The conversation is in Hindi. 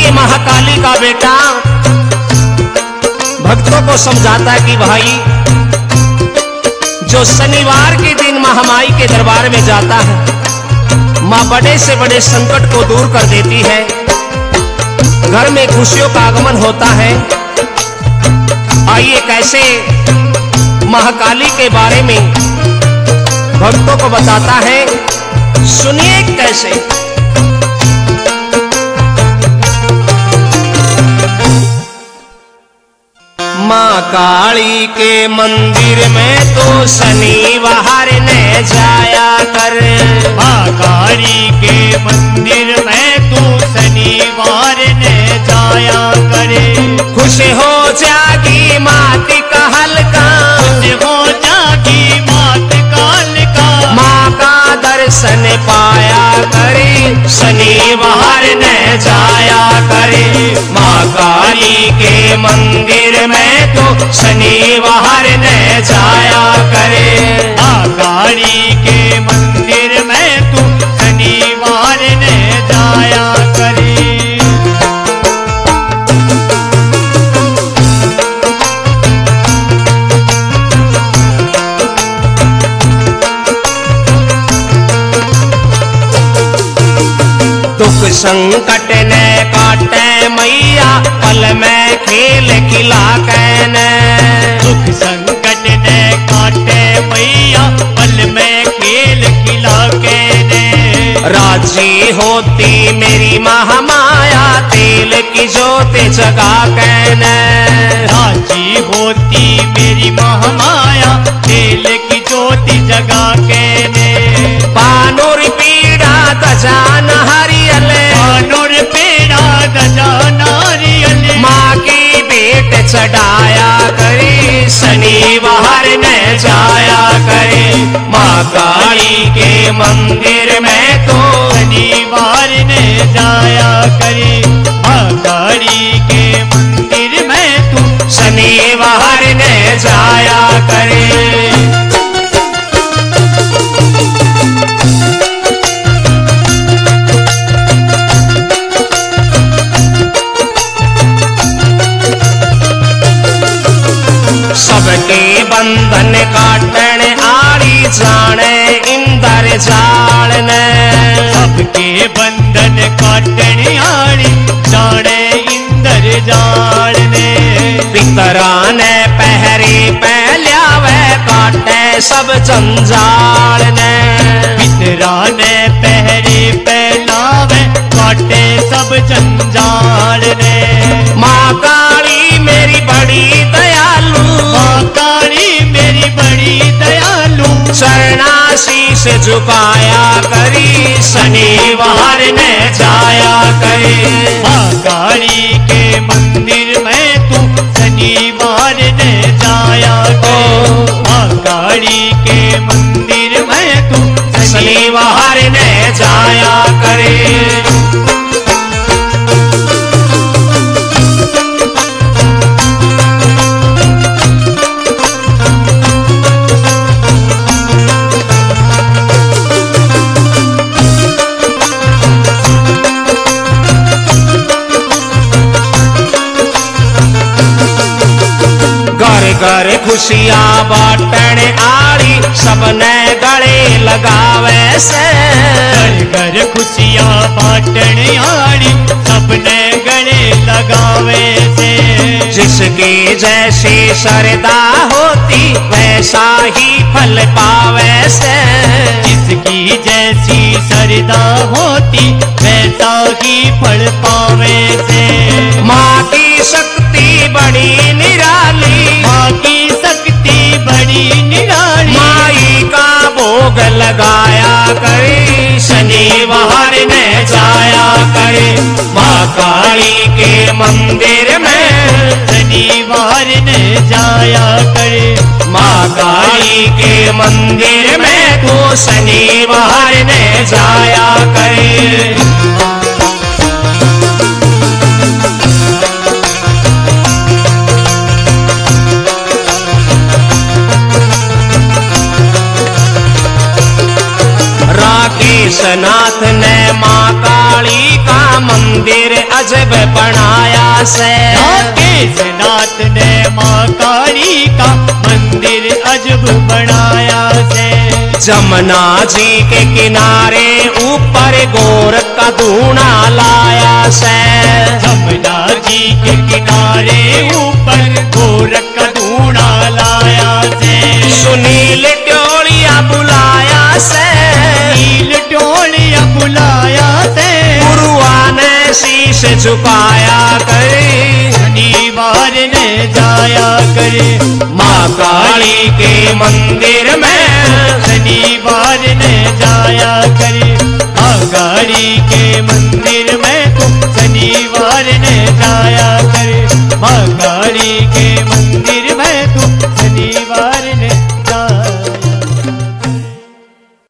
ये महाकाली का बेटा भक्तों को समझाता है कि भाई जो शनिवार के दिन महामाई के दरबार में जाता है माँ बड़े से बड़े संकट को दूर कर देती है, घर में खुशियों का आगमन होता है। आइए कैसे महाकाली के बारे में भक्तों को बताता है, सुनिए कैसे। माँ काली के मंदिर में तो शनिवार ने जाया कर, माँ काली के मंदिर में तो शनिवार ने जाया करे। खुश हो जागी मात का हल्का, खुश हो जागी मात का हल्का, माँ का दर्शन पाया करे शनिवार ने जाया करे। माँ काली के मंदिर में तो शनिवार ने जाया करे। माँ काली के मंदिर में तो शनिवार ने जाया करे। दुख संकट ने काटे मैया पल में खेल खिला कैने, दुख संकट ने काटे मैया पल में खेल खिला के ने। राजी होती मेरी महामाया तेल की ज्योत जगा कैने, राजी होती मेरी महामाया तेल की ज्योति जगा के ने। पानुर पीड़ा दजान हरियले, पानुर पेड़ा दजान हरियले, माँ की भेंट चढ़ाया करे शनिवार ने जाया करे। माँ काली के मंदिर में तो शनिवार ने जाया करे। माँ काली के मंदिर में तू शनिवार ने जाया करे। सबके बंधन काटन आड़ी जाने इंदर जाल ने, सबके बंधन काटन आड़ी जाने इंदर जाल ने। पितरा ने पहरे पहल्यावे काटे सब जंजाल ने, पितरा ने पहरे पहलावे काटे सब जंजाल ने। माँ काली मेरी बड़ी दयालु, माँ काली मेरी बड़ी दयालु, शरणाशीष झुकाया करी शनिवार ने जाया करे। माँ काली के मंदिर में तू शनिवार ने जाया करे। माँ काली के मंदिर में तू शनिवार ने जाया करे। घर खुशियाँ बाटन आड़ी सबने गले लगावे से, घर घर खुशियाँ बाटन आड़ी सबने गले लगावे से। जिसकी जैसी श्रद्धा होती वैसा ही फल पावे से, जिसकी जैसी श्रद्धा होती वैसा ही फल पावे से। माँ की शक्ति बड़ी निराली, माँ की शक्ति बड़ी निराली, माई का भोग लगाया करे शनिवार ने जाया करे। माँ काली के मंदिर में शनिवार ने जाया करे। माँ काली के मंदिर में तो शनिवार ने जाया करे। राकेश नाथ ने माँ काली का मंदिर अजब से। केशनाथ ने माँ काली का मंदिर अजब बनाया से। जमुना जी के किनारे ऊपर गोरख का धूना लाया से। जमुना जी के किनारे ऊपर गोरख का धूना लाया से। सुनील टोलिया बुलाया से। नील टोलिया बुलाया से। गुरुआ ने शीश झुकाया करे। शनिवार ने जाया करे। माँ काली के मंदिर में शनिवार ने जाया करे। माँ काली के मंदिर में तो शनिवार ने जाया करे। माँ काली के मंदिर